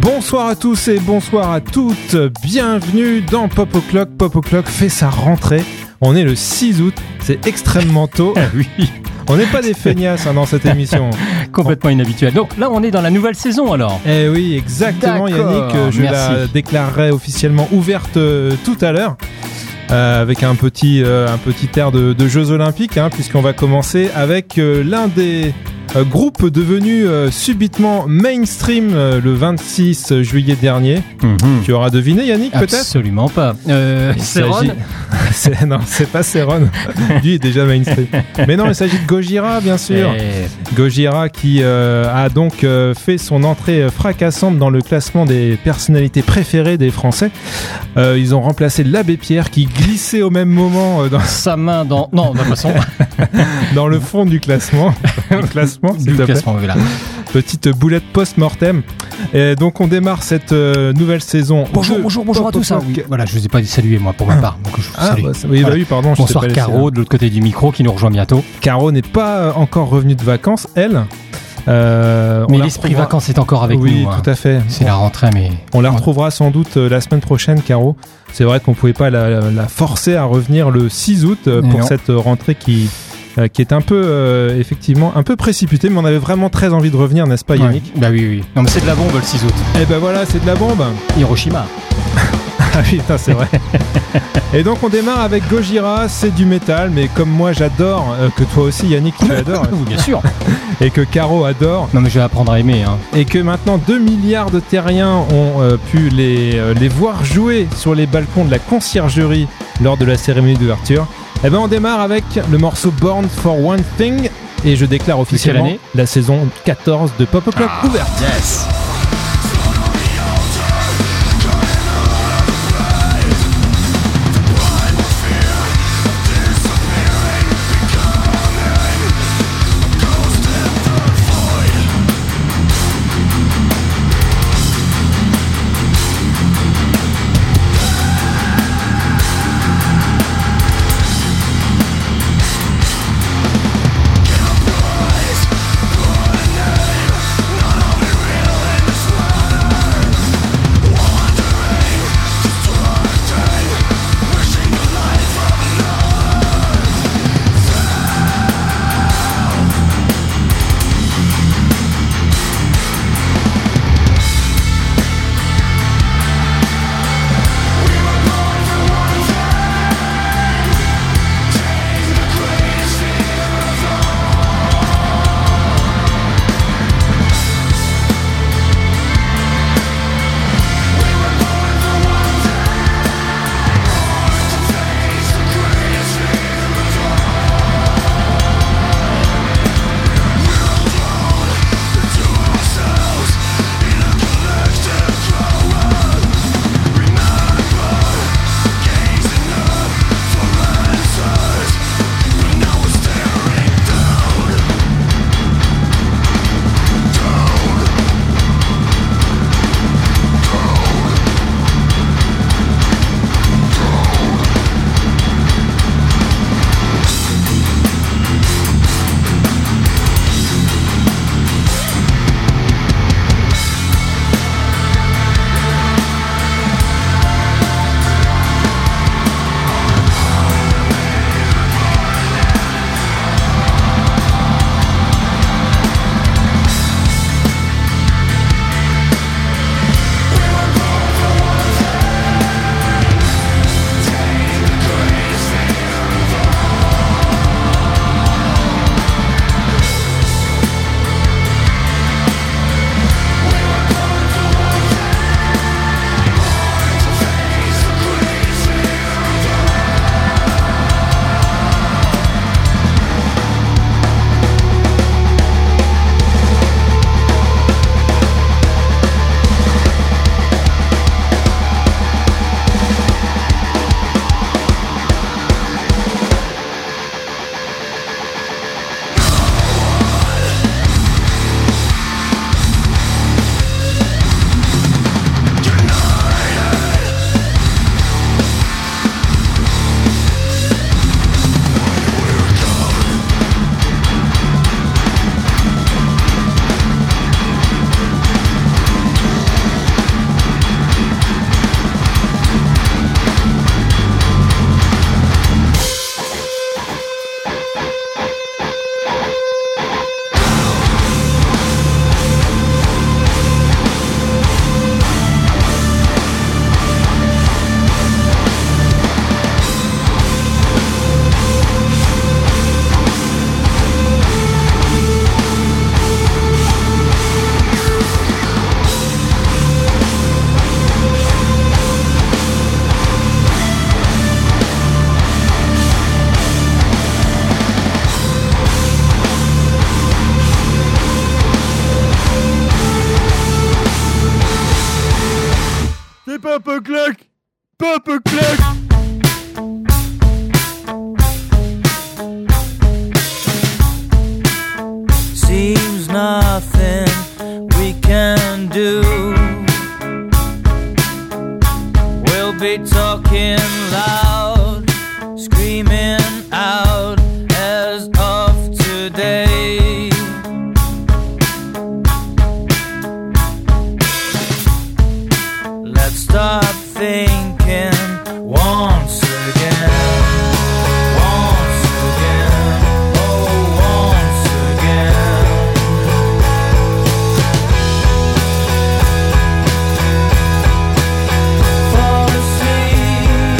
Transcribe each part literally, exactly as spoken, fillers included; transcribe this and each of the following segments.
Bonsoir à tous et bonsoir à toutes, bienvenue dans Pop O'Clock. Pop O'Clock fait sa rentrée, on est le six août, c'est extrêmement tôt. Oui. On n'est pas des feignasses hein, dans cette émission. Complètement inhabituel. Donc là, on est dans la nouvelle saison alors. Eh oui, exactement. D'accord. Yannick, je Merci. la déclarerai officiellement ouverte euh, tout à l'heure. Euh, avec un petit, euh, un petit air de, de Jeux Olympiques, hein, puisqu'on va commencer avec euh, l'un des euh, groupes devenus euh, subitement mainstream euh, le vingt-six juillet dernier. Mm-hmm. Tu auras deviné, Yannick, peut-être ? Absolument pas. Euh, Céron s'agit... c'est... Non, c'est pas Céron. Lui est déjà mainstream. Mais non, il s'agit de Gojira, bien sûr. Et... Gojira qui euh, a donc euh, fait son entrée fracassante dans le classement des personnalités préférées des Français. Euh, ils ont remplacé l'Abbé Pierre qui glissait au même moment euh, dans sa main dans non de toute façon dans le fond du classement du classement du classement voilà. Petite boulette post-mortem. Et donc on démarre cette euh, nouvelle saison. Bonjour bonjour bonjour à tous. Hein, oui. Voilà, je vous ai pas salué moi pour ma part. Donc je vous ah, salue. Bah, oui, voilà. bah oui, pardon. Bonsoir je Caro de l'autre côté du micro qui nous rejoint bientôt. Caro n'est pas encore revenue de vacances, elle. Euh, mais l'esprit retrouvera... vacances est encore avec oui, nous. Oui, tout à fait. C'est on... la rentrée, mais... On la retrouvera sans doute euh, la semaine prochaine, Caro. C'est vrai qu'on ne pouvait pas la, la forcer à revenir le six août euh, pour non. cette rentrée qui, euh, qui est un peu, euh, effectivement, un peu précipitée, mais on avait vraiment très envie de revenir, n'est-ce pas, Yannick ? Ouais. Bah oui, oui. Non, mais c'est de la bombe le six août. Eh ben voilà, c'est de la bombe. Hiroshima. Ah putain, c'est vrai. Et donc on démarre avec Gojira, c'est du métal, mais comme moi j'adore, euh, que toi aussi Yannick tu adores, oui, bien sûr, et que Caro adore. Non mais je vais apprendre à aimer. Hein. Et que maintenant deux milliards de terriens ont euh, pu les, euh, les voir jouer sur les balcons de la conciergerie lors de la cérémonie d'ouverture. Et ben on démarre avec le morceau Born for One Thing, et je déclare officiellement la saison quatorze de Pop O'Clock ah, ouverte. Yes. Papa Clack! Papa Clack! Seems nothing we can do. We'll be talking loud, screaming out as of today. Let's stop thinking once again. Once again. Oh, once again. Fall asleep.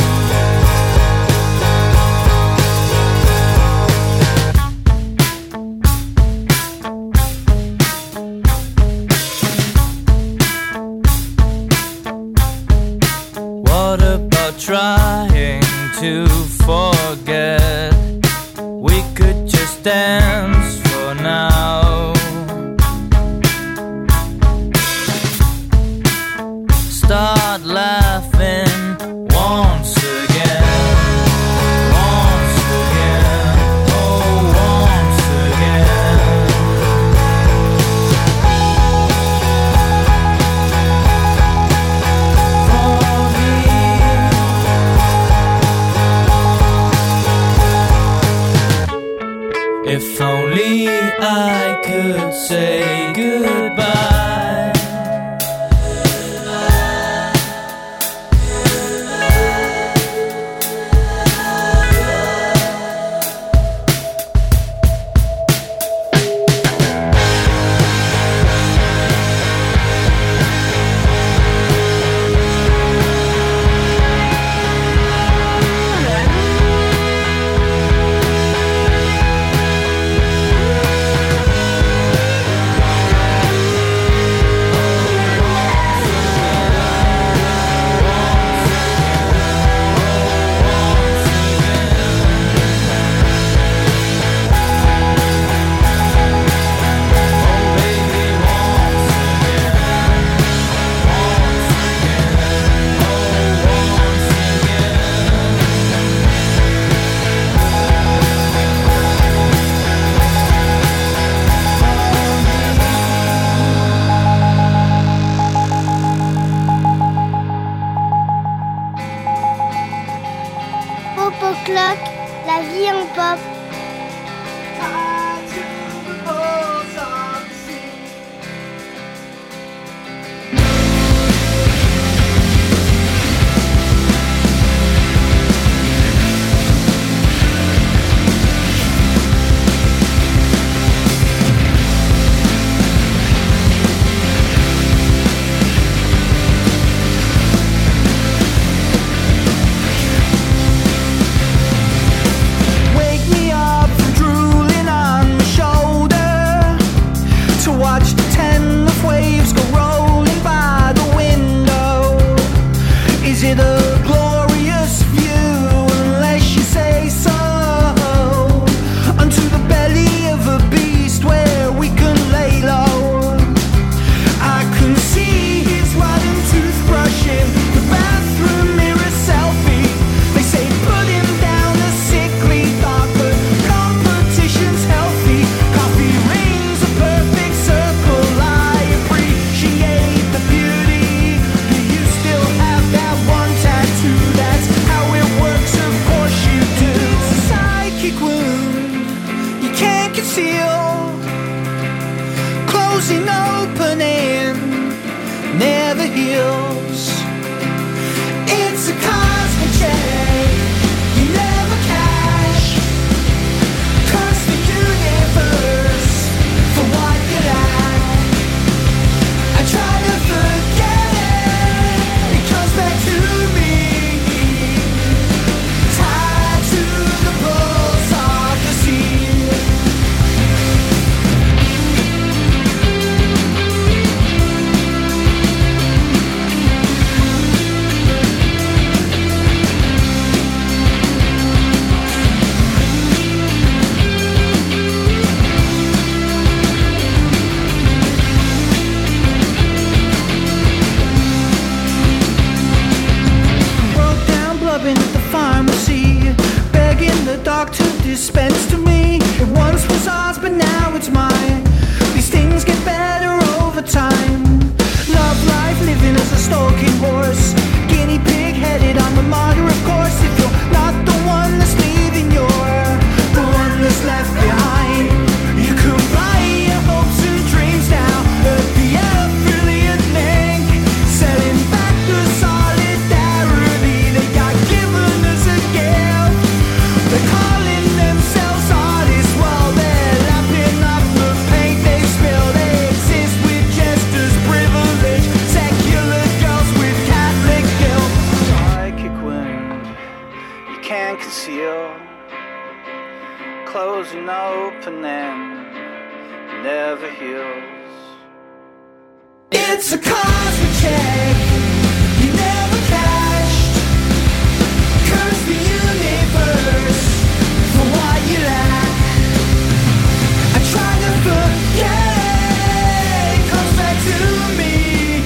an opening, never heals. It's a cosmic check you never cashed. Curse the universe for what you lack. I try to forget, it comes back to me.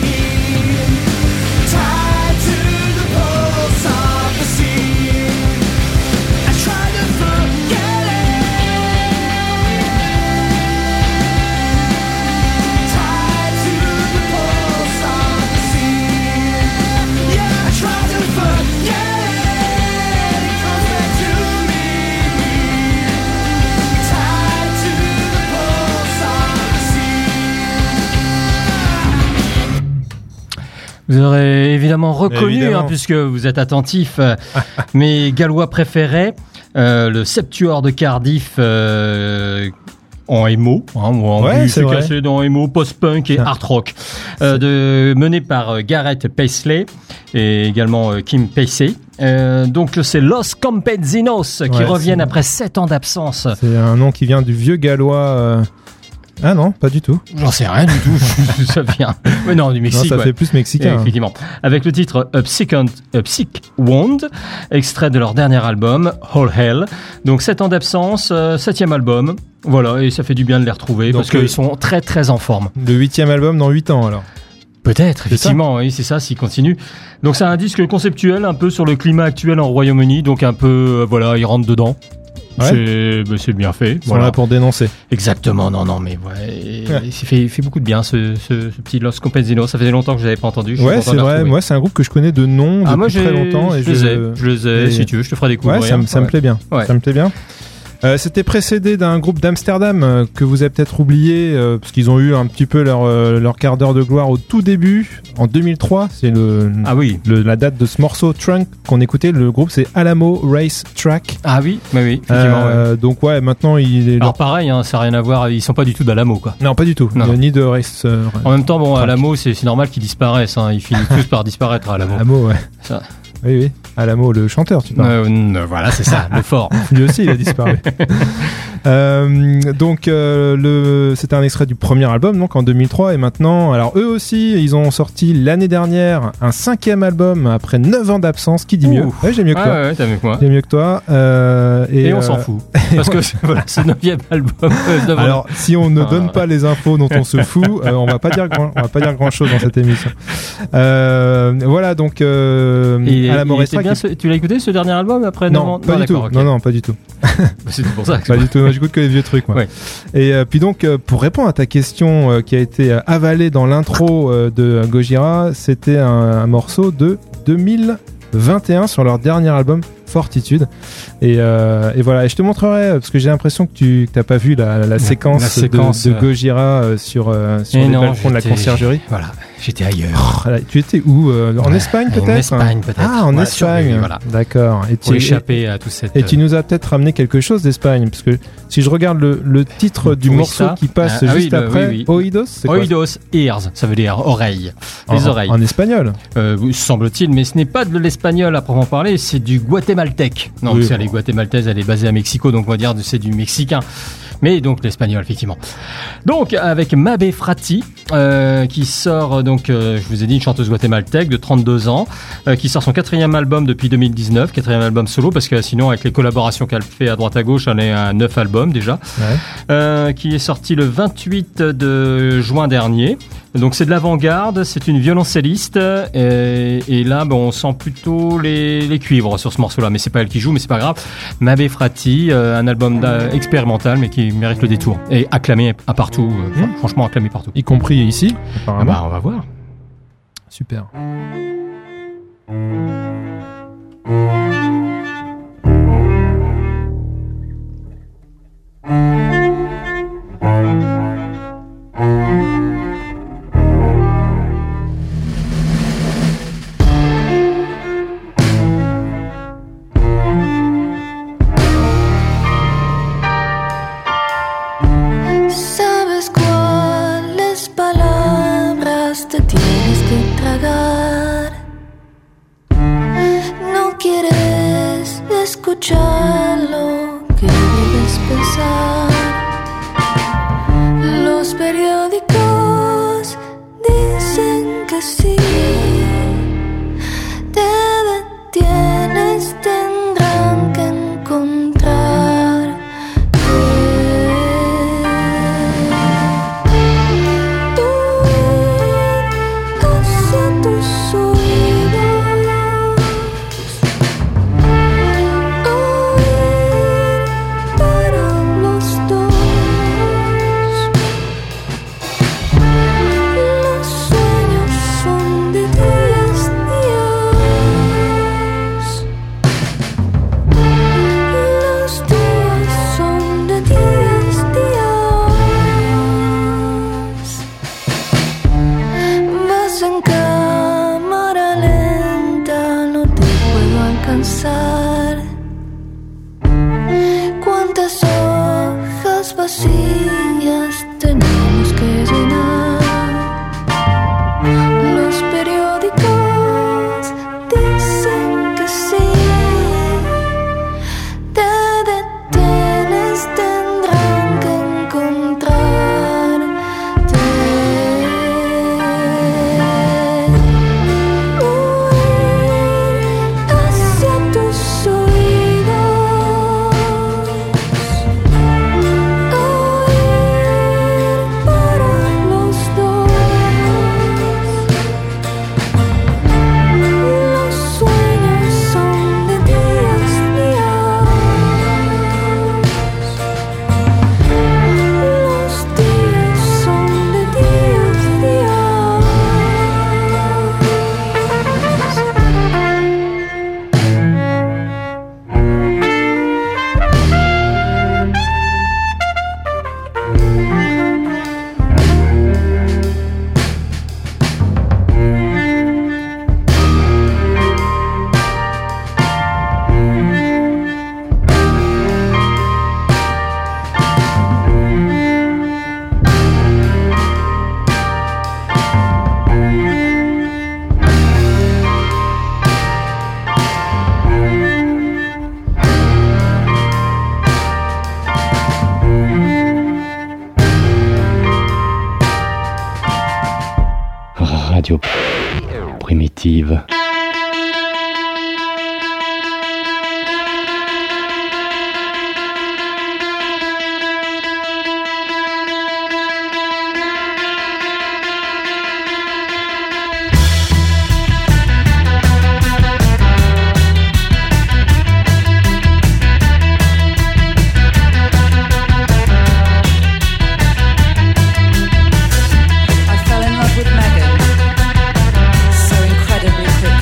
Tied to the pulse of the sea. I try to forget it. Tied to the pulse of the sea. Yeah, I try to forget it. It comes back to me. Tied to the pulse of the sea. Vous aurez évidemment reconnu, Évidemment. hein, puisque vous êtes attentifs, euh, mes Gallois préférés, euh, le Septuor de Cardiff euh, en emo, hein, ou en Ouais, bus c'est vrai. cassé dans emo, post-punk et Tiens. art rock, euh, de, mené par euh, Gareth Paisley et également euh, Kim Pacey. Euh, donc c'est Los Campesinos qui Ouais, reviennent c'est- après sept ans d'absence. C'est un nom qui vient du vieux gallois. euh, Ah non, pas du tout. J'en sais rien du tout, ça vient. Mais non, du Non, Mexique. ça ouais. fait plus mexicain. hein. Effectivement. Avec le titre A Psych, and, A Psych Wound, extrait de leur dernier album, All Hell. Donc sept ans d'absence, euh, septième album. Voilà, et ça fait du bien de les retrouver Donc, parce qu'ils euh, sont très très en forme. Le huitième album dans huit ans alors. Peut-être, C'est effectivement, oui, c'est ça, s'ils continuent. Donc c'est un disque conceptuel un peu sur le climat actuel en Royaume-Uni, donc un peu, euh, voilà, ils rentrent dedans. Ouais. C'est, bah, c'est bien fait. Ils sont Voilà. là pour dénoncer. Exactement, non, non, mais ouais, et- Ouais. il fait, il fait beaucoup de bien ce, ce, ce petit Los Campesinos. Ça faisait longtemps que je l'avais pas entendu. Je suis Ouais, content c'est de le vrai. retrouver. Moi, c'est un groupe que je connais de nom depuis Ah, moi, j'ai, très longtemps. Et je, les ai, je les ai, et- si tu veux, je te ferai découvrir. Ouais, ça, me- ça me Ouais. plaît bien. Ouais. Ça me plaît bien. Euh, C'était précédé d'un groupe d'Amsterdam euh, que vous avez peut-être oublié euh, parce qu'ils ont eu un petit peu leur euh, leur quart d'heure de gloire au tout début en deux mille trois. C'est le, Ah oui. le la date de ce morceau Trunk qu'on écoutait. Le groupe c'est Alamo Race Track. Ah oui, oui, oui, effectivement. ouais. Euh, Donc ouais, maintenant il est. Alors pareil, hein, ça n'a rien à voir, ils sont pas du tout d'Alamo, quoi. Non, pas du tout. Non. Euh, Ni de race. euh, En même temps, bon, Track. Alamo, c'est, c'est normal qu'ils disparaissent, hein. Ils finissent tous par disparaître à Alamo. Alamo, ouais. Ça. Oui, oui. Alamo, le chanteur, tu parles. Euh, euh, voilà, c'est ça, le fort. Lui aussi, il a disparu. Euh, donc, euh, le, c'était un extrait du premier album, donc en deux mille trois, et maintenant, alors eux aussi, ils ont sorti l'année dernière un cinquième album après neuf ans d'absence. Qui dit mieux? Ouh. Ouais, j'ai mieux que Ouais, toi. ouais, ouais, t'as mieux que moi. J'ai mieux que toi. Euh, et Et on euh, s'en fout. Parce que voilà, c'est le neuvième album. euh, neuf ans. Alors, si on ne Ah. donne pas les infos dont on se fout, euh, on va pas dire grand, on va pas dire grand chose dans cette émission. Euh, voilà, donc euh, Et- Alamo il Race était Track, bien il- ce- tu l'as écouté ce dernier album après non, neuf ans pas du tout. d'accord, ok. Non, non, pas du tout. C'était pour ça que Pas du tout. Moi, j'écoute que les vieux trucs, moi. Ouais. Et euh, puis donc, euh, pour répondre à ta question euh, qui a été euh, avalée dans l'intro euh, de euh, Gojira, c'était un, un morceau de deux mille vingt et un sur leur dernier album Fortitude. Et, euh, et voilà. Et je te montrerai parce que j'ai l'impression que tu n'as pas vu la, la, séquence, la séquence, de, de euh. Gojira euh, sur euh, sur Et les non, balcons de la j'étais- conciergerie. Voilà, j'étais ailleurs. Voilà. Tu étais où euh, En Ouais, Espagne peut-être En Espagne, peut-être. Ah, en Ouais, Espagne. survécu, voilà. D'accord. Et Pour tu- échapper à tout cette. Et tu nous as peut-être ramené quelque chose d'Espagne, parce que si je regarde le, le titre du Tourista. morceau qui passe Ah, ah juste oui, le- après, oui, oui. Oídos, c'est quoi Oídos, ears, ça veut dire oreille. Les en, oreilles. En espagnol. Euh, oui, semble-t-il, mais ce n'est pas de l'espagnol à proprement parler, c'est du guatémaltèque. Non, Oui, c'est bon. les guatémaltaises, elle est basée à Mexico, donc on va dire que c'est du mexicain. Mais donc l'espagnol, effectivement. Donc avec Mabé Frati, euh, qui sort, donc euh, je vous ai dit, une chanteuse guatémaltèque de trente-deux ans, euh, qui sort son quatrième album depuis deux mille dix-neuf, quatrième album solo, parce que sinon avec les collaborations qu'elle fait à droite à gauche, elle est à neuf albums déjà, Ouais. euh, qui est sorti le vingt-huit de juin dernier. Donc c'est de l'avant-garde, c'est une violoncelliste, et, et là bon, on sent plutôt les, les cuivres sur ce morceau-là, mais c'est pas elle qui joue, mais c'est pas grave. Mabé Frati, euh, un album d'a- expérimental, mais qui mérite le détour, et acclamé à partout, euh, Mmh. franchement acclamé partout. Y compris ici, Ah apparemment. bah on va voir. Super. ¿Sabes cuáles palabras te tienes que tragar? No quieres escuchar lo que debes pensar. alcanzar. Los periódicos dicen que sí. Te detienes, tendrán que encontrar. Tú hacia tus oídos, oír para los dos. Los sueños son de días, días. Los días son de días, días. Vas en cámara lenta, no te puedo alcanzar. ¿Cuántas hojas vacías tenemos que llenar? Los periódicos dicen que sí. Te detienes, tendrán que encontrarte. Huir hacia tus oídos, oír para los dos. Los sueños son de días, días. Los días son de días, días. Radio primitive. I fell in love with Megan so incredibly quickly.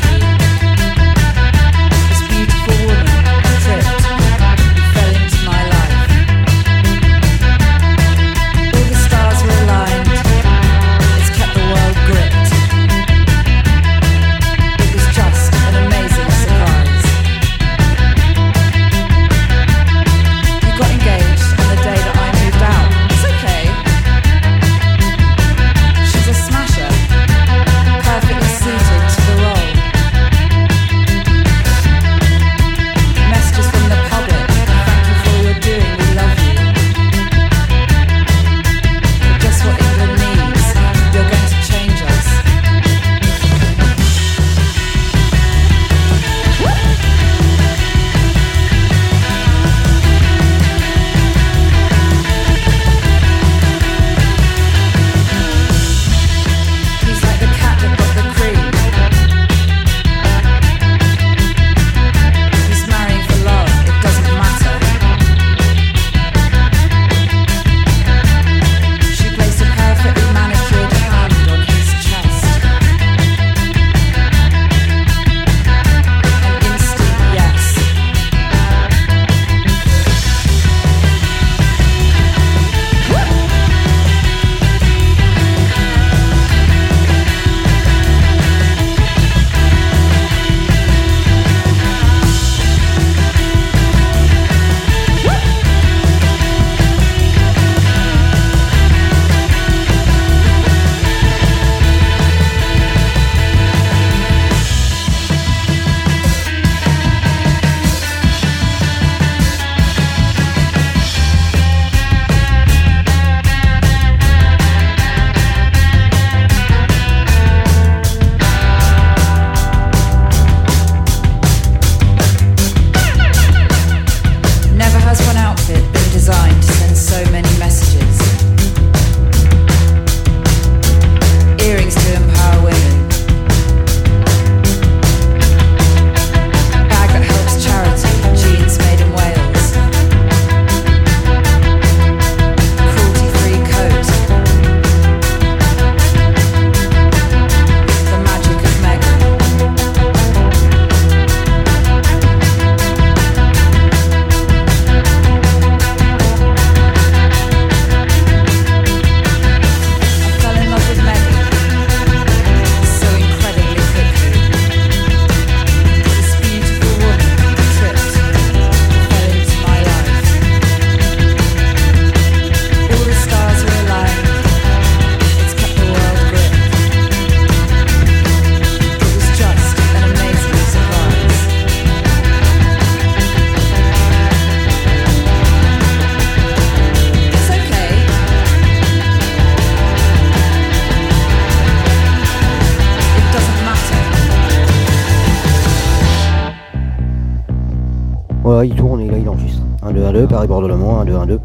Voilà, il tourne et là il enregistre. un deux un deux, Paris Bordeaux-Le Mans, un deux un deux.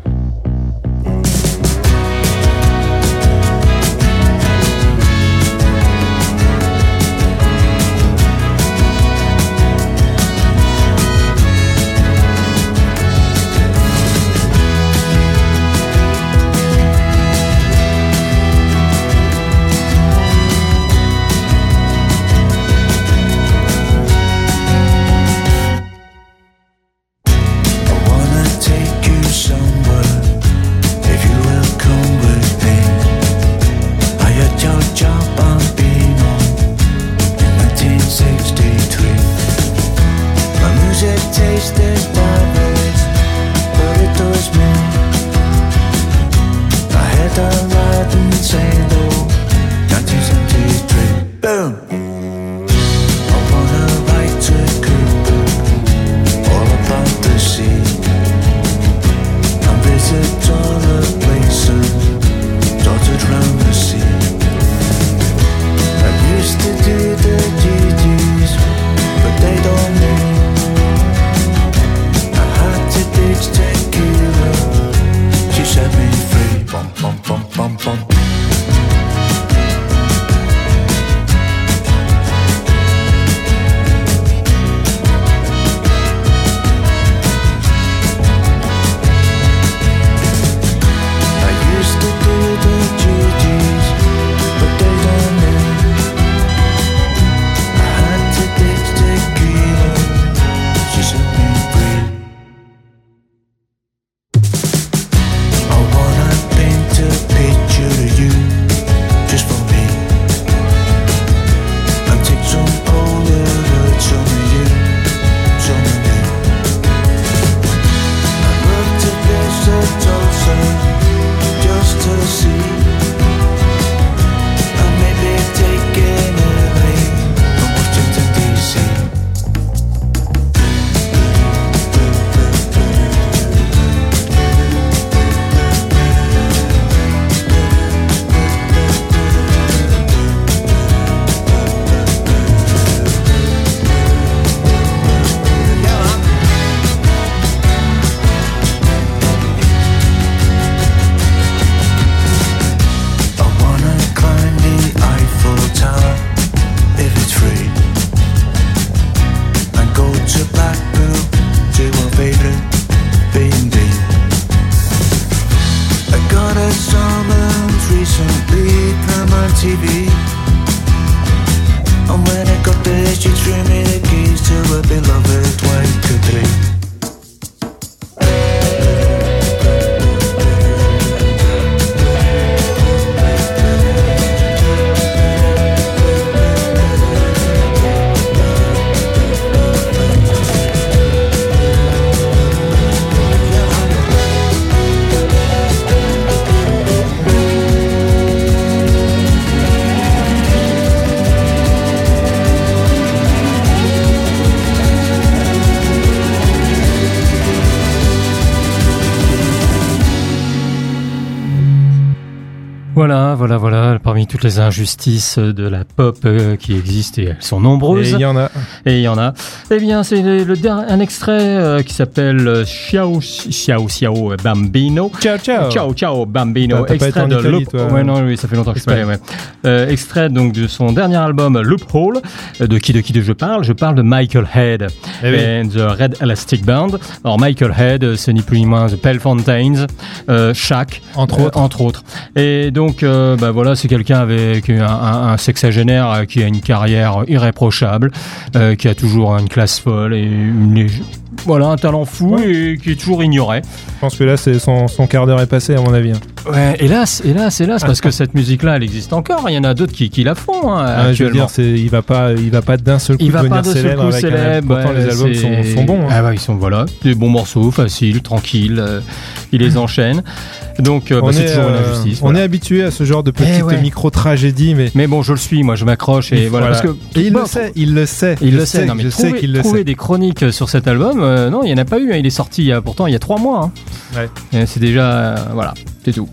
Voilà, voilà, voilà. Parmi toutes les injustices de la pop euh, qui existent, et elles sont nombreuses. Et il y en a. Et il y en a. Eh bien, c'est le, le dernier, un extrait euh, qui s'appelle Ciao, Ciao, Ciao Bambino. Ciao, ciao. Ciao, ciao Bambino. T'as, t'as extrait pas été en de Italie, Loop. toi. Ouais, non, oui, ça fait longtemps que je suis pas allé, ouais. Euh, extrait donc de son dernier album Loophole. De qui de qui de je parle? Je parle de Michael Head eh oui. and the Red Elastic Band. Alors Michael Head, ce n'est plus ni moins The Pale Fountains, euh, Shaq, entre euh, autres. Entre autres. Et donc, euh, bah voilà, c'est quelqu'un avec un, un, un sexagénaire qui a une carrière irréprochable, euh, qui a toujours une classe folle et une, voilà, un talent fou ouais. et qui est toujours ignoré. Je pense que là, c'est son, son quart d'heure est passé, à mon avis. Ouais, hélas, hélas, hélas, parce que cette musique-là, elle existe encore. Il y en a d'autres qui, qui la font. Hein, ah, je veux dire, c'est, il va pas, il va pas d'un seul coup il va devenir pas de célèbre. Coup avec célèbre un, pourtant, ouais, les albums sont, sont bons. Hein. Ah ouais, ils sont voilà, des bons morceaux, faciles, tranquilles. Euh, il les enchaîne. Donc, euh, bah, c'est toujours une injustice. On voilà. est habitué à ce genre de petites eh ouais. micro-tragédies, mais mais bon, je le suis, moi, je m'accroche et, et voilà. voilà. Parce que et il bon, le sait, il le sait, il je le sait. sait Non, mais je trouver, sais qu'il le trouver sait. des chroniques sur cet album, euh, non, il y en a pas eu. Hein. Il est sorti il y a, pourtant il y a trois mois. Hein. Ouais. Et c'est déjà, euh, voilà, c'est tout.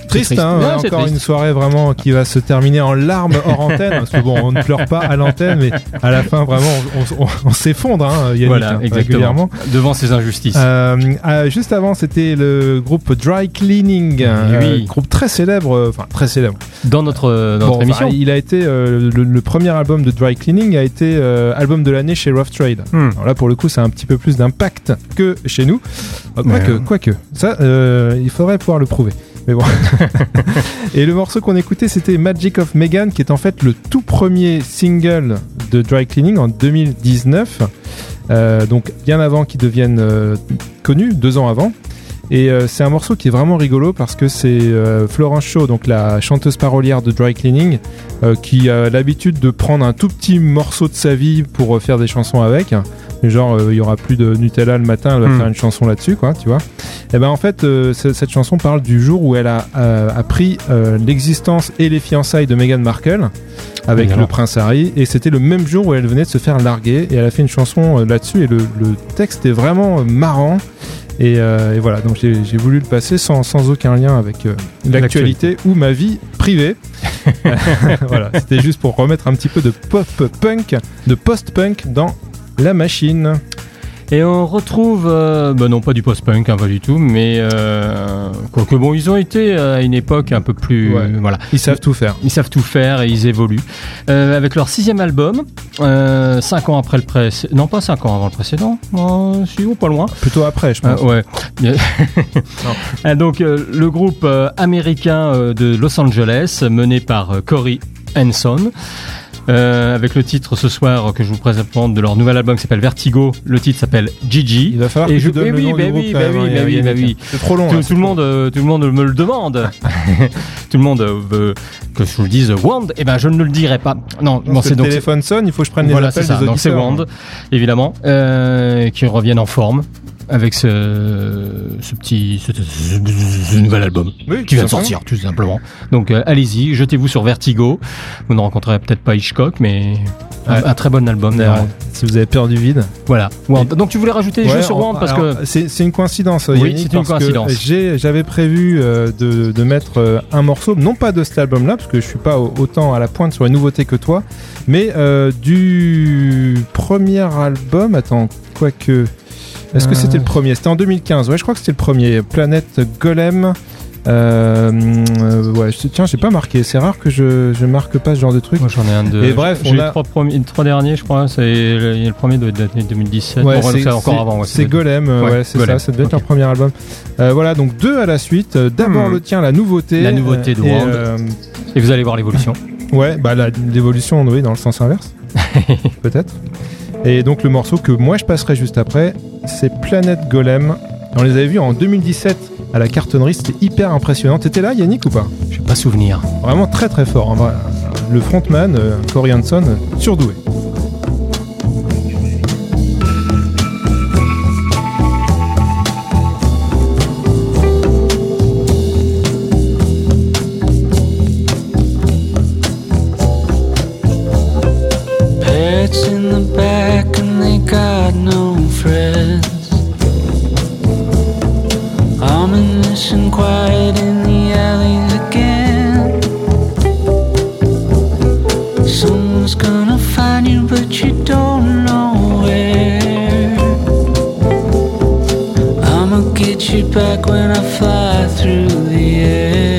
Triste, triste. hein, Ouais, encore c'est triste. une soirée vraiment qui va se terminer en larmes hors antenne. Parce que bon, on ne pleure pas à l'antenne, mais à la fin, vraiment, on, on, on s'effondre, hein, Yannick, Voilà, hein, exactement. régulièrement. Devant ces injustices. Euh, euh, juste avant, c'était le groupe Dry Cleaning, euh, oui. groupe très célèbre, euh, enfin très célèbre. Dans notre, euh, dans Bon, notre émission. enfin, il a été euh, le, le premier album de Dry Cleaning a été euh, album de l'année chez Rough Trade. Hmm. Alors là, pour le coup, ça a un petit peu plus d'impact que chez nous. Euh, Quoique, Ouais. quoique, ça, euh, il faudrait pouvoir le prouver. Mais bon. Et le morceau qu'on écoutait, c'était Magic of Megan, qui est en fait le tout premier single de Dry Cleaning en deux mille dix-neuf. Euh, donc bien avant qu'ils deviennent euh, connus, deux ans avant. Et euh, c'est un morceau qui est vraiment rigolo parce que c'est euh, Florence Shaw, donc la chanteuse parolière de Dry Cleaning, euh, qui a l'habitude de prendre un tout petit morceau de sa vie pour euh, faire des chansons avec. Genre, euh, il y aura plus de Nutella le matin, elle va Mm. faire une chanson là-dessus, quoi, tu vois. Et ben en fait, euh, c- cette chanson parle du jour où elle a euh, appris euh, l'existence et les fiançailles de Meghan Markle avec Évidemment. le prince Harry, et c'était le même jour où elle venait de se faire larguer, et elle a fait une chanson euh, là-dessus, et le, le texte est vraiment euh, marrant. Et, euh, et voilà, donc j'ai, j'ai voulu le passer sans, sans aucun lien avec euh, l'actualité ou ma vie privée. Voilà, c'était juste pour remettre un petit peu de pop-punk, de post-punk dans la machine. Et on retrouve, euh, bah non pas du post-punk, hein, pas du tout, mais euh, quoique bon, ils ont été à une époque un peu plus, Ouais. voilà, Ils savent tout faire. ils savent tout faire et ils évoluent. Euh, avec leur sixième album, euh, cinq ans après le précédent, non pas cinq ans avant le précédent, euh, si ou pas loin. Plutôt après, je pense. Ah, ouais. Ah, donc euh, le groupe euh, américain euh, de Los Angeles, mené par euh, Corey Hanson. Euh, avec le titre ce soir que je vous présente de leur nouvel album qui s'appelle Vertigo. Le titre s'appelle Gigi. Il va falloir Et que je- tu donnes oui, le oui, nom bah du oui, groupe, bah quand même, oui, bah oui, Yannick. bah oui. C'est trop long. Tout, là, tout le monde, euh, tout le monde me le demande. Tout le monde euh, veut que je vous le dise Wand. Eh ben, je ne le dirai pas. Non, Bon, bon, c'est c'est le donc téléphone sonne, il faut que je prenne voilà, les c'est appels ça. des Donc c'est auditeurs. Wand, évidemment, euh, qui reviennent en forme avec ce, ce petit, ce, ce- ce nouvel album Oui, qui vient de tout sortir, tout simplement. Donc euh, allez-y, jetez-vous sur Vertigo. Vous ne rencontrerez peut-être pas Hitchcock, mais un, Ouais. un très bon album. D'ailleurs, d'ailleurs. si vous avez peur du vide. Voilà. Wand. Donc tu voulais rajouter des Ouais, choses sur en- Wand parce alors, que c'est, c'est une coïncidence. Oui, Yannick, c'est une parce que coïncidence. j'ai, j'avais prévu euh, de, de mettre euh, un morceau, non pas de cet album-là, parce que je suis pas au- autant à la pointe sur les nouveautés que toi, mais euh, du premier album. Attends, quoique. Est-ce que Euh. c'était le premier? C'était en deux mille quinze. Ouais, je crois que c'était le premier. Planète Golem. Euh, euh, ouais, je- tiens, j'ai pas marqué. C'est rare que je, je marque pas ce genre de truc. moi j'en ai un de. Et bref, j'ai on eu a- trois, premiers, trois derniers, je crois. C'est le, le premier doit être daté de deux mille dix-sept. Ouais, Bon, c'est, c'est encore c'est- avant. Ouais, c'est ça doit être- Golem, euh, Ouais, ouais, c'est Golem. ça, ça devait être Ok. leur premier album. Euh, voilà, donc deux à la suite. Euh, D'abord Hmm. le tien, la nouveauté. La nouveauté de et, Wand. euh, Et vous allez voir l'évolution. ouais, bah la- l'évolution, oui, dans le sens inverse, peut-être. Et donc le morceau que moi je passerai juste après, c'est Planète Golem. On les avait vus en deux mille dix-sept à la cartonnerie, c'était hyper impressionnant. T'étais là, Yannick, ou pas? Je vais pas souvenir. Vraiment très très fort. hein, vrai. Le frontman, euh, Corey Hanson, euh, surdoué. Pets in the back and they got no friends. Ominous and quiet in the alleys again. Someone's gonna find you, but you don't know where. I'ma get you back when I fly through the air.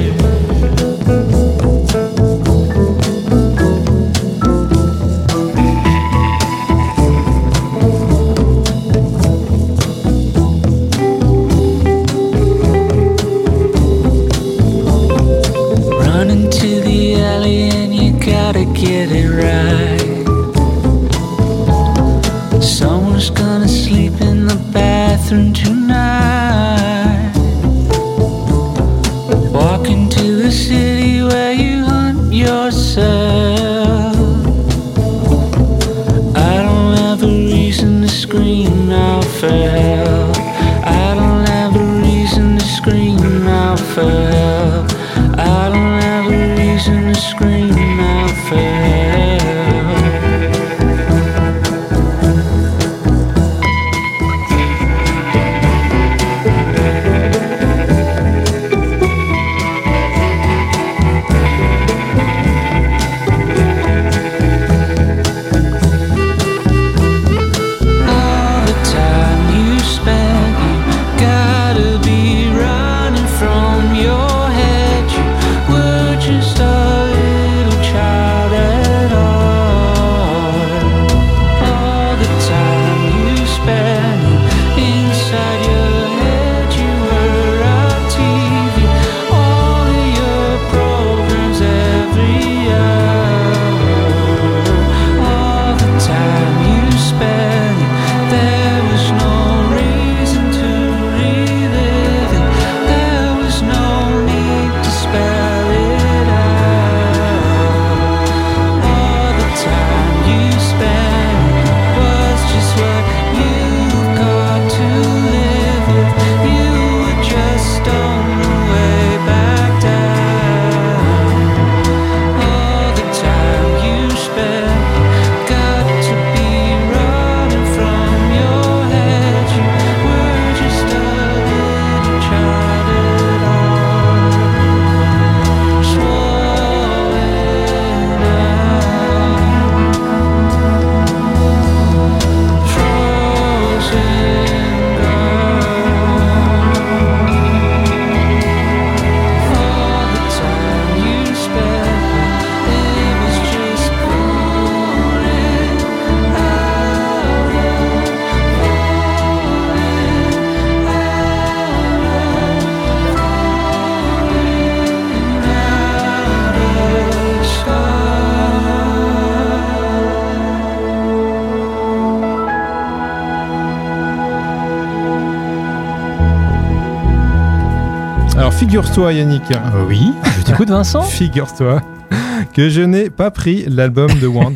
Run into the alley and you gotta get it right. Someone's gonna sleep in the bathroom tonight. figure-toi, Yannick. Euh, oui, je t'écoute, Vincent. Figure-toi que je n'ai pas pris l'album de Wand.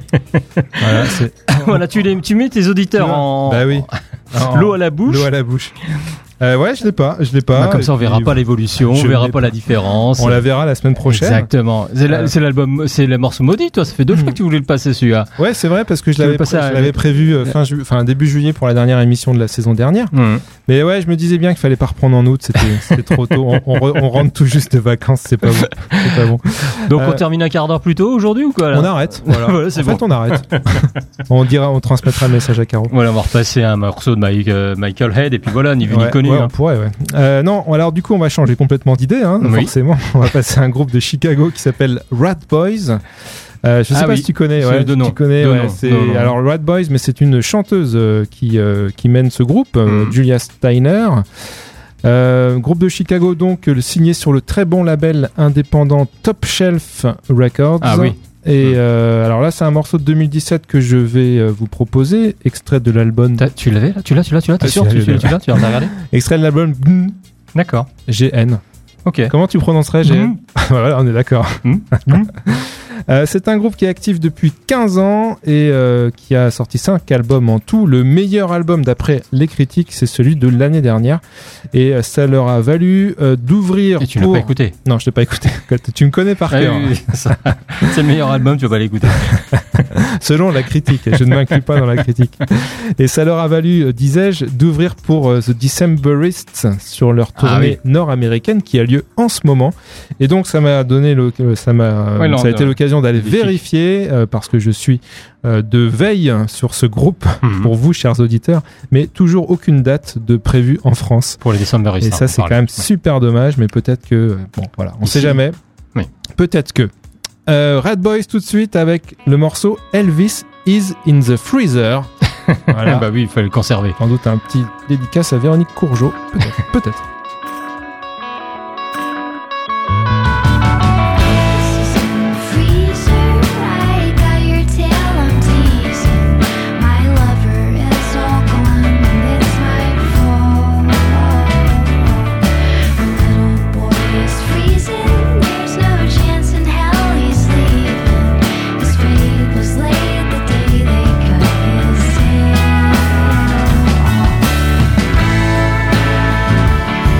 Voilà, c'est... voilà, tu, les, tu mets tes auditeurs en. Bah oui. En... L'eau à la bouche. L'eau à la bouche. Euh, ouais, je l'ai pas, je l'ai pas. Bah, comme ça, on verra puis, pas l'évolution, je on verra l'ai pas la différence. On la verra la semaine prochaine. Exactement. C'est, la, Euh. c'est l'album, c'est le morceau maudit, toi. Ça fait deux Mm. fois que tu voulais le passer, celui-là. Ouais, c'est vrai, parce que je Tu l'avais, veux passer pré- à- je l'avais prévu euh, fin, ju- enfin, début juillet pour la dernière émission de la saison dernière. Mm. Mais ouais, je me disais bien qu'il fallait pas reprendre en août, c'était, c'était trop tôt. On, on, re- on rentre tout juste de vacances, c'est pas bon. C'est pas bon. Donc, Euh. on termine un quart d'heure plus tôt aujourd'hui ou quoi, là? On arrête. Voilà. Voilà, c'est en bon. fait, on arrête. on dira, on transmettra le message à Caro. Voilà, on va repasser un morceau de Mike, euh, Michael Head et puis voilà, ni vu Ouais, ni connu. ouais, hein. on pourrait, ouais. Euh, non, alors du coup, on va changer complètement d'idée, hein, Oui. forcément. On va passer à un groupe de Chicago qui s'appelle Rat Boys. Euh, je sais Ah pas oui, si tu connais. c'est Ouais, de nom. tu connais. De ouais, nom. c'est Non, non. alors Rat Boys, mais c'est une chanteuse euh, qui euh, qui mène ce groupe, euh, Mm. Julia Steiner. Euh, groupe de Chicago donc euh, signé sur le très bon label indépendant Top Shelf Records. Ah oui. Et Mm. euh, alors là, c'est un morceau de deux mille dix-sept que je vais euh, vous proposer, extrait de l'album, T'as- Tu l'avais là? Tu l'as, tu l'as, tu l'as? T'es Ah, sûr? si, Tu, je tu, l'ai. tu l'as? Tu l'as regardé? extrait de l'album Gn, D'accord. G N. Ok. Comment tu prononcerais G N? Mhm. Voilà, on est d'accord. Mhm. Mhm. Euh, c'est un groupe qui est actif depuis quinze ans et euh, qui a sorti cinq albums en tout. Le meilleur album d'après les critiques, c'est celui de l'année dernière. Et euh, ça leur a valu euh, d'ouvrir Et tu pour... l'as pas écouté? Non, je t'ai pas écouté. Tu me connais par Ah oui, cœur. oui, oui, ça. C'est le meilleur album, tu vas pas l'écouter. Selon la critique, je ne m'inclus pas dans la critique. Et ça leur a valu, euh, disais-je, d'ouvrir pour euh, The Decemberists sur leur tournée Ah nord-américaine qui a lieu en ce moment. Et donc ça m'a donné, le, euh, ça m'a, Ouais, non, ça a été non. l'occasion d'aller Magnifique. vérifier euh, parce que je suis euh, de veille sur ce groupe Mhm. pour vous, chers auditeurs, mais toujours aucune date de prévue en France. Pour les décemberistes. Et ça, c'est quand même super dommage, mais peut-être que, euh, bon, voilà, on Ici. sait jamais. Oui. Peut-être que. Euh, Rat Boys tout de suite avec le morceau Elvis is in the freezer. Voilà. Bah oui, il fallait le conserver. Sans doute un petit dédicace à Véronique Courgeot. Peut-être. Peut-être. Freezing,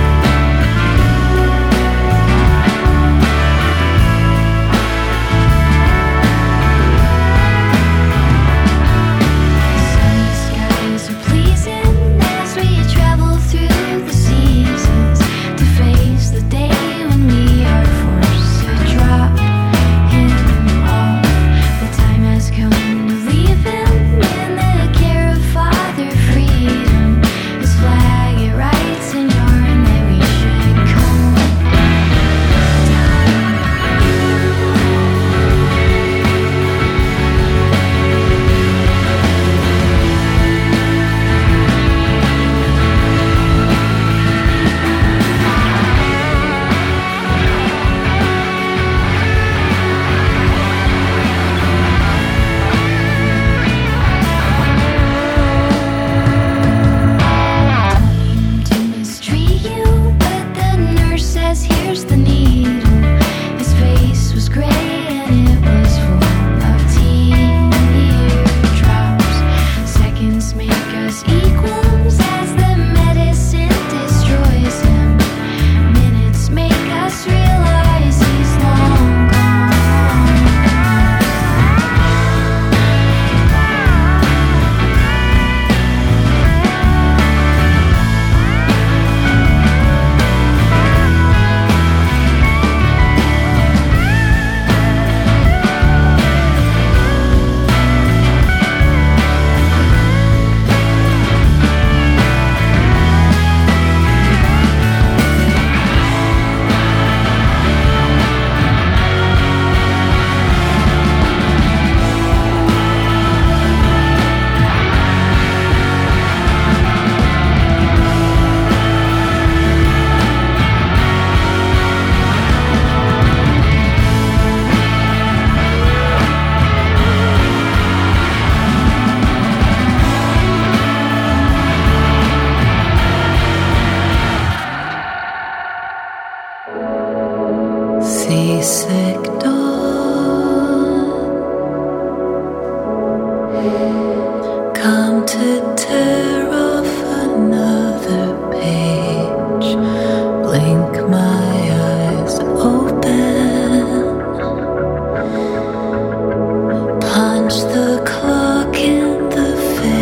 the clock in the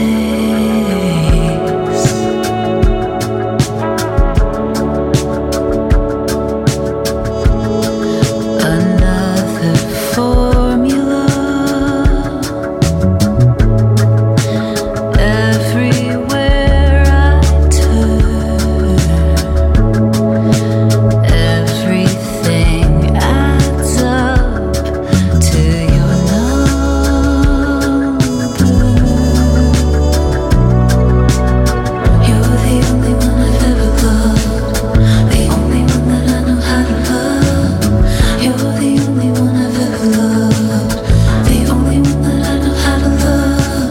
face. Another formula. Everywhere I turn, everything adds up to your number. You're the only one I've ever loved, the only one that I know how to love. You're the only one I've ever loved, the only one that I know how to love.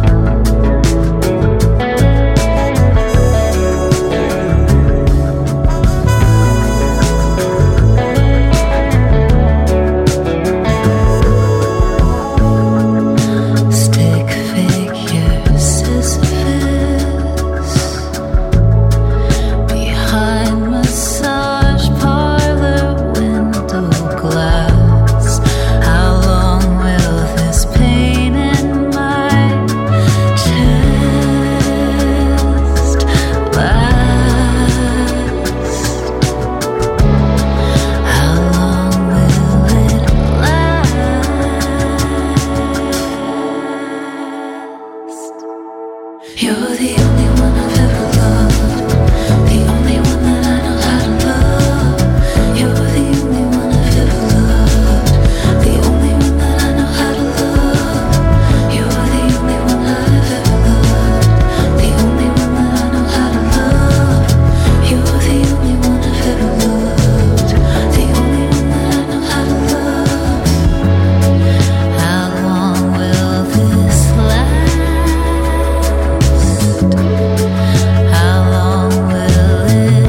Stick figure Sisyphus behind massage parlor window glass. How long will this pain in my chest last? How long will it last? You're the only one I've ever loved, the only one that I know how to love. You're the only one I've ever loved, the only one that I know how to love. You're the only one I've ever loved, the only one that I know how to love. You're the only one I've ever loved, the only one that I know how to love. How long will this last? How long will it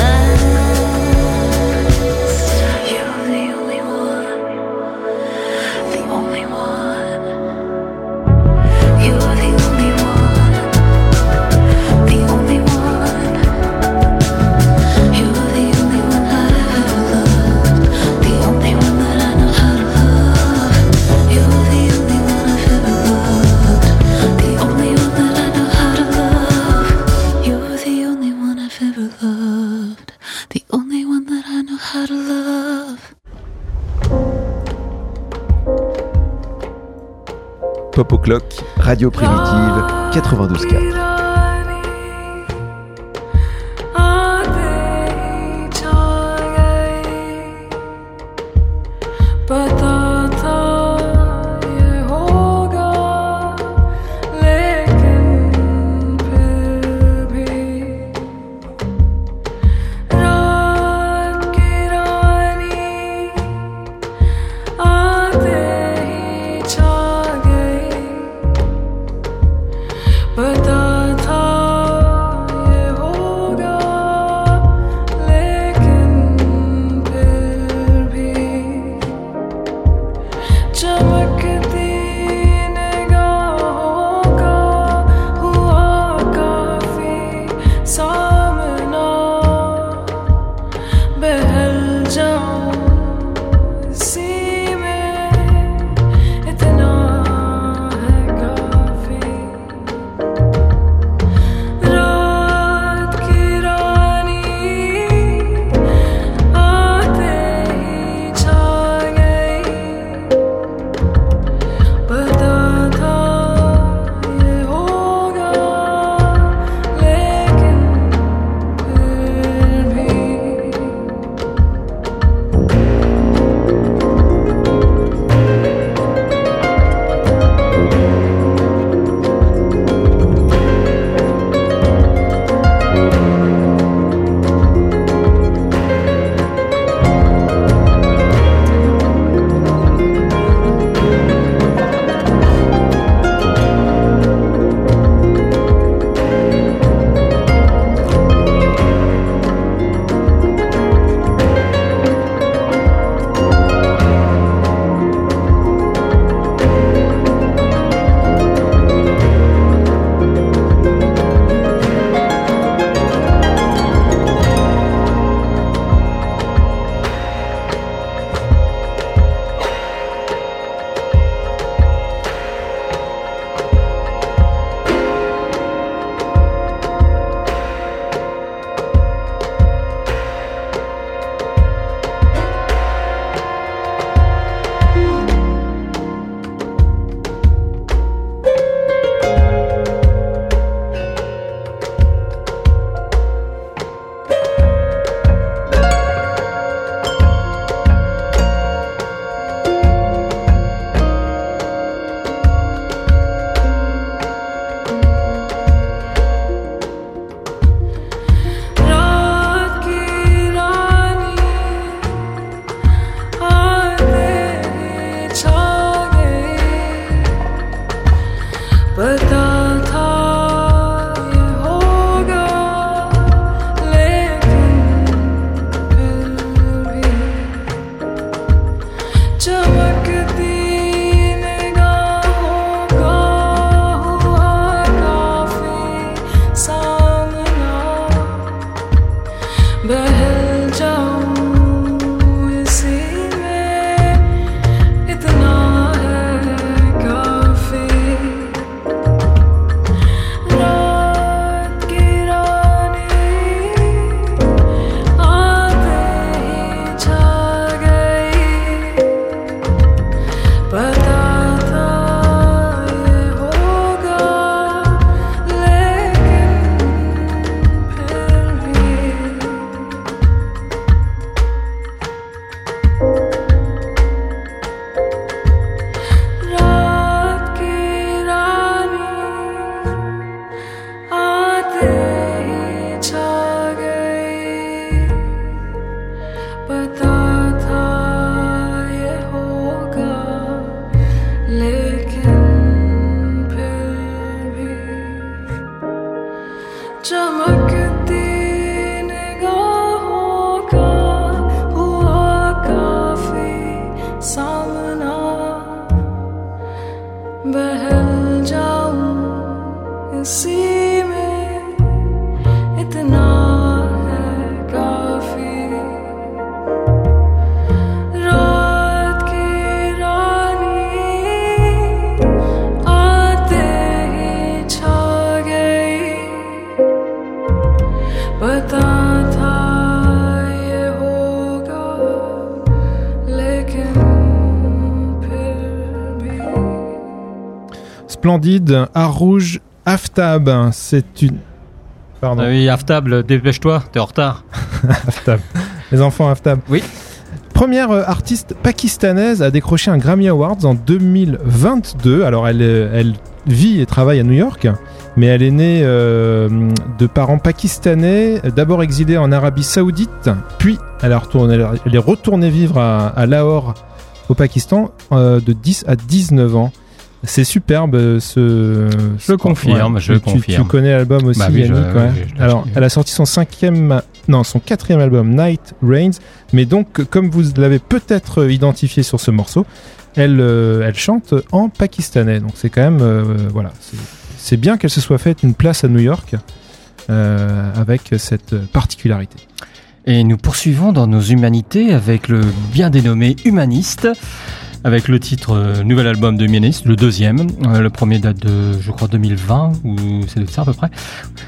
last? You're the only one, the only one. You're the only one, the only one. You're the only one I've ever loved, the only one that I know how to love. You're the only one I've ever loved, the only one that I know how to love. You're the only one I've ever loved, the only one that I know how to love. Pop au Clock, Radio Primitive, quatre-vingt-douze quatre. बताता ये होगा, लेकिन फिर भी रात की रानी आते ही छा गई. बता पता था ये होगा लेकिन फिर भी चमकती निगाहों का हुआ काफी सामना बहल जाऊं इसी में इतना है काफी रात की रानी आते ही छा गई पता था ये होगा लेकिन फिर भी रात की रानी आते ही छा गई पता था ये होगा लेकिन फिर भी चमकती निगाहों का हुआ काफी सामना बहल जाऊं इसी में इतना है काफी रात की रानी आते ही छा गई पता था ये होगा लेकिन फिर भी Splendide, Art Rouge, Aftab. C'est une. Pardon. Ah oui, Aftab, dépêche-toi, t'es en retard. Aftab. Les enfants Aftab. Oui. Première euh, artiste pakistanaise à décrocher un Grammy Awards en deux mille vingt-deux. Alors elle, euh, elle vit et travaille à New York, mais elle est née euh, de parents pakistanais, d'abord exilée en Arabie Saoudite, puis elle, a retourné, elle est retournée vivre à, à Lahore, au Pakistan, euh, de dix à dix-neuf ans. C'est superbe ce. Je le confirme, ouais, je le tu, confirme. Tu connais l'album aussi, bah oui, Yannick, je, ouais. je, je, Alors, je, elle a sorti son cinquième, non, son quatrième album, Night Rains. Mais donc, comme vous l'avez peut-être identifié sur ce morceau, elle, euh, elle chante en pakistanais. Donc, c'est quand même, euh, voilà, c'est, c'est bien qu'elle se soit faite une place à New York euh, avec cette particularité. Et nous poursuivons dans nos humanités avec le bien dénommé Humaniste, avec le titre euh, nouvel album de Humaniste, le deuxième. Euh, le premier date de, je crois, deux mille vingt, ou c'est de ça à peu près.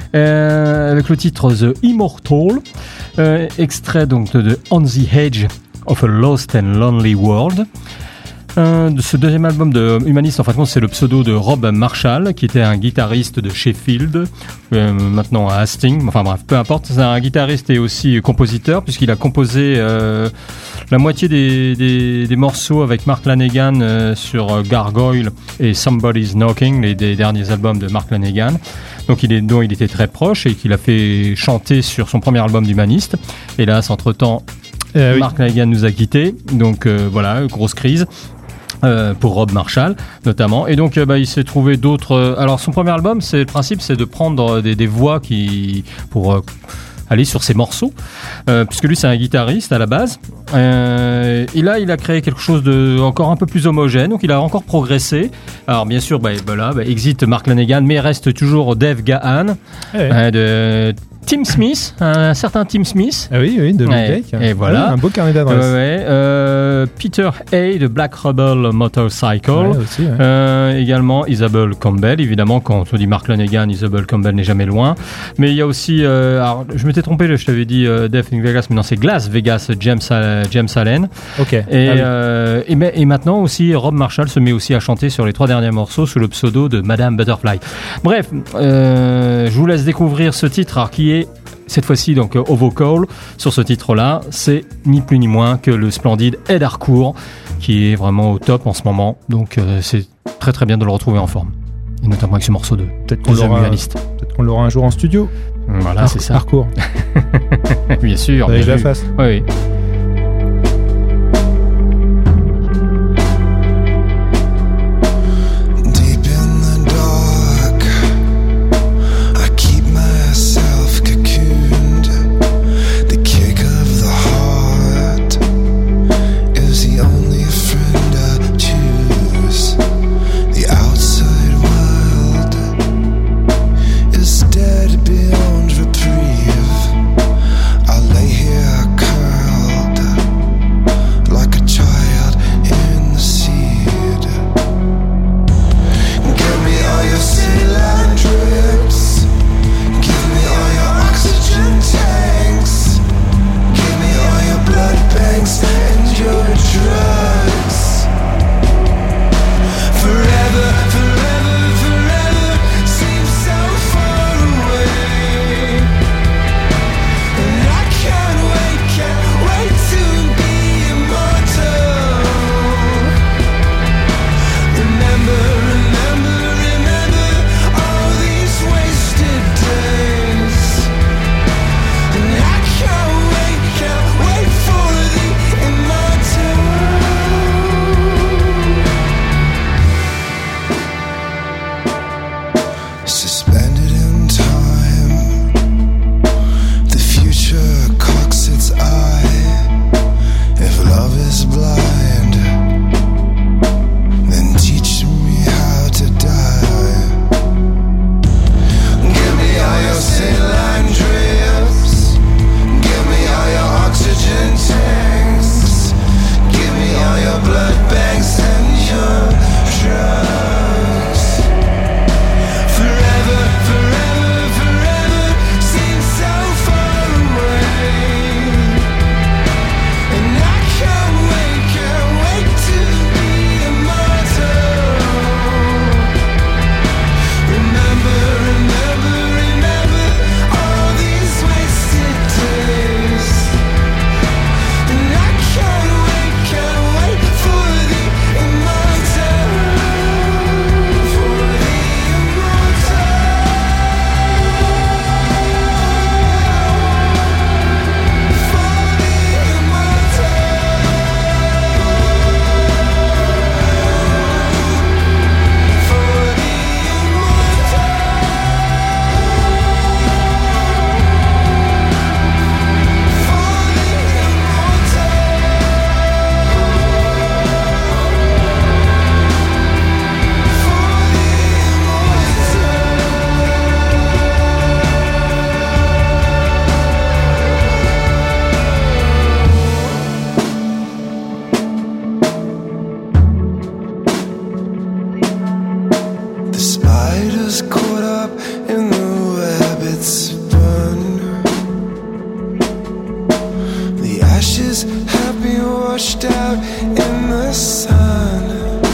Euh, avec le titre The Immortal, euh, extrait donc de, de On the Edge of a Lost and Lonely World. Euh, de ce deuxième album de Humaniste, en fin de compte, c'est le pseudo de Rob Marshall, qui était un guitariste de Sheffield, euh, maintenant à Hastings. Enfin bref, peu importe. C'est un guitariste et aussi compositeur, puisqu'il a composé euh, la moitié des, des, des morceaux avec Mark Lanegan euh, sur Gargoyle et Somebody's Knocking, les des derniers albums de Mark Lanegan. Donc il est, dont il était très proche et qu'il a fait chanter sur son premier album d'Humaniste. Hélas, entre-temps, euh, oui. Mark Lanegan nous a quittés. Donc euh, voilà, grosse crise. Euh, pour Rob Marshall notamment, et donc euh, bah, il s'est trouvé d'autres euh, alors son premier album, c'est le principe, c'est de prendre des, des voix qui pour euh, aller sur ses morceaux, euh, puisque lui c'est un guitariste à la base, euh, et là il a créé quelque chose de encore un peu plus homogène, donc il a encore progressé. Alors bien sûr bah, bah là bah, exit Mark Lanegan, mais reste toujours Dave Gahan, hey. euh, de Tim Smith, un certain Tim Smith. Ah oui, oui, de Blake. Et voilà. Ouais, un beau carnet d'adresses. Ouais, ouais. Euh, Peter Hay de Black Rebel Motorcycle. Ouais, aussi, ouais. Euh, également Isabel Campbell. Évidemment, quand on dit Mark Lanegan, Isabel Campbell n'est jamais loin. Mais il y a aussi, euh, alors, je m'étais trompé, je t'avais dit euh, Def in Vegas, mais non, c'est Glass Vegas, James, James Allen. Ok. Et, ah oui. euh, et, et maintenant aussi, Rob Marshall se met aussi à chanter sur les trois derniers morceaux sous le pseudo de Madame Butterfly. Bref, euh, je vous laisse découvrir ce titre, alors, qui est cette fois-ci donc au vocal sur ce titre-là, c'est ni plus ni moins que le splendide Ed Harcourt qui est vraiment au top en ce moment. Donc euh, c'est très très bien de le retrouver en forme, et notamment avec ce morceau de peut-être qu'on l'aura, peut-être qu'on l'aura un jour en studio. Voilà, Ar- c'est ça. Harcourt. Bien sûr. Avec la face. Oui, oui. Deep in the dark suspended in time. The future cocks its eye. If love is blind, then teach me how to die. Give me all your saline drips. Give me all your oxygen tanks. Give me all your blood banks and your drugs. Forever, forever, forever seems so far away. And I can't wait, can't wait to be immortal. Remember, remember, remember all these wasted days. And I can't wait, can't wait for the immortal. For the immortal. For the The spider's caught up in the web it's spun. The ashes have been washed out in the sun.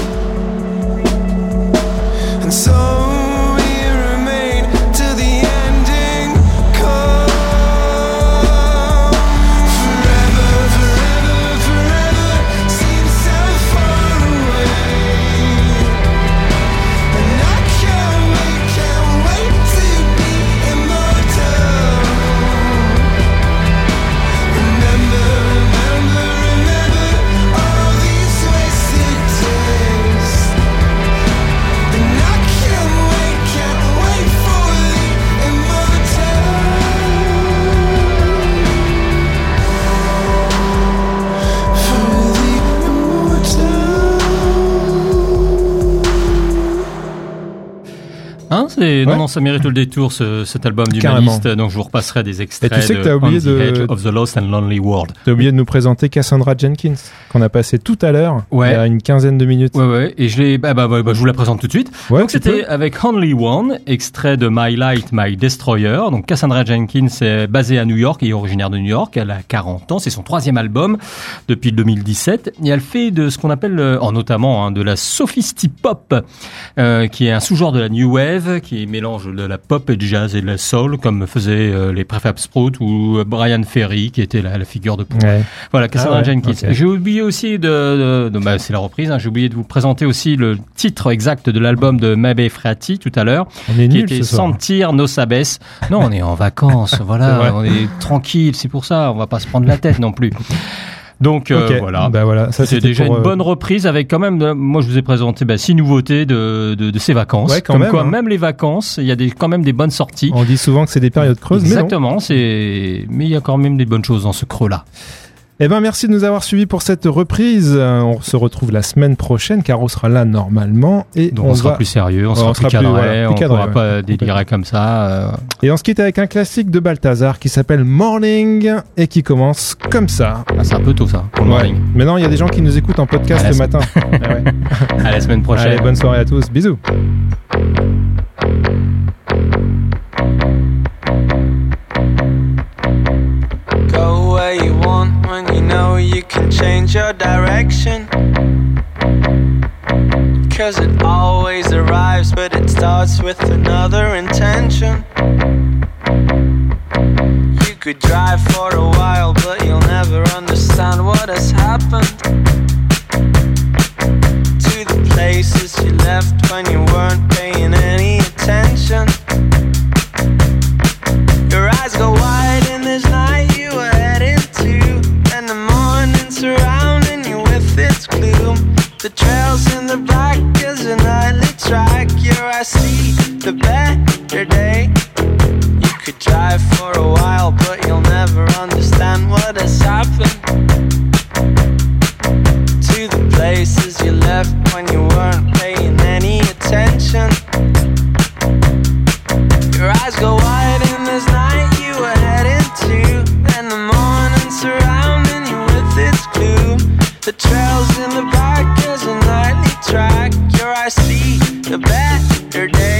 And so we remain till the ending comes. Forever, forever, forever seems so far away. And I can't wait, can't wait to be immortal. Remember, remember, remember all these wasted days. And I can't wait, can't wait for the immortal. For the immortal. Hein, c'est... Ouais. Non, non, ça mérite le détour, ce, cet album du Carrément. Maniste. Donc, je vous repasserai des extraits Et tu sais que de t'as oublié On the de- Edge of the Lost and Lonely World. T'as oublié de nous présenter Cassandra Jenkins, qu'on a passé tout à l'heure, Ouais. il y a une quinzaine de minutes. Ouais, ouais, et je l'ai, bah, bah, bah, bah, je vous la présente tout de suite. Ouais, donc, tu c'était peux. avec Only One, extrait de My Light, My Destroyer. Donc, Cassandra Jenkins est basée à New York et est originaire de New York. Elle a quarante ans. C'est son troisième album depuis le deux mille dix-sept. Et elle fait de ce qu'on appelle, euh, en notamment, hein, de la sophistipop, euh, qui est un sous-genre de la new wave, qui mélange de la pop et du jazz et de la soul, comme faisaient euh, les Prefab Sprout ou euh, Brian Ferry, qui était la, la figure de proue. Ouais. Voilà, Cassandra Ah ouais, Jenkins. ok. J'ai oublié aussi de, de, de- bah, c'est la reprise, hein, j'ai oublié de vous présenter aussi le titre exact de l'album de Mabé Frati tout à l'heure, On est qui nuls était ce soir. Sentir nos sabes. Non, on est en vacances, C'est voilà, vrai. on est tranquille, c'est pour ça, on va pas se prendre la tête non plus. Donc euh, Ok, voilà. bah voilà, ça C'est c'était déjà pour, une euh, bonne reprise avec quand même, de- moi je vous ai présenté bah, six nouveautés de, de, de ces vacances. Ouais, quand Comme même, quoi, hein. même les vacances, il y a des, quand même des bonnes sorties. On dit souvent que c'est des périodes creuses, mais non. Exactement, c'est, mais il y a quand même des bonnes choses dans ce creux-là. Eh ben, merci de nous avoir suivis pour cette reprise. Euh, On se retrouve la semaine prochaine, car on sera là normalement. Et Donc on, on sera va... plus sérieux, on, Ouais, sera on plus sera plus, cadré, voilà, plus on cadré, pourra ouais. pas délirer comme ça. euh. Et on se quitte avec un classique de Balthazar qui s'appelle Morning et qui commence comme ça. Ah, c'est un peu tôt ça, pour le Ouais. morning. Mais non, il y a des gens qui nous écoutent en podcast À la le semaine- matin. Ah ouais. À la semaine prochaine. Allez, bonne soirée à tous. Bisous. Go where you want when you know you can change your direction. Cause it always arrives, but it starts with another intention. You could drive for a while, but you'll never understand what has happened to the places you left when you weren't paying any attention. Your eyes go wide in this night you were heading to, and the morning surrounding you with its gloom. The trails in the black as a nightly track. Your eyes see the better day. You could drive for a while, but you'll never understand what has happened to the places you left when you weren't paying any attention. Your eyes go wide in this night you were heading to, then the morning surrounding you with its gloom. The trails in the back is a nightly track. Your eyes see the better day.